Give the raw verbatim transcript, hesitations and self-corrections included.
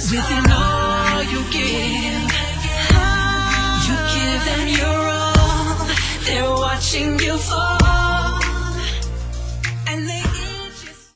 Within all you give, you give them your all. They're watching you fall.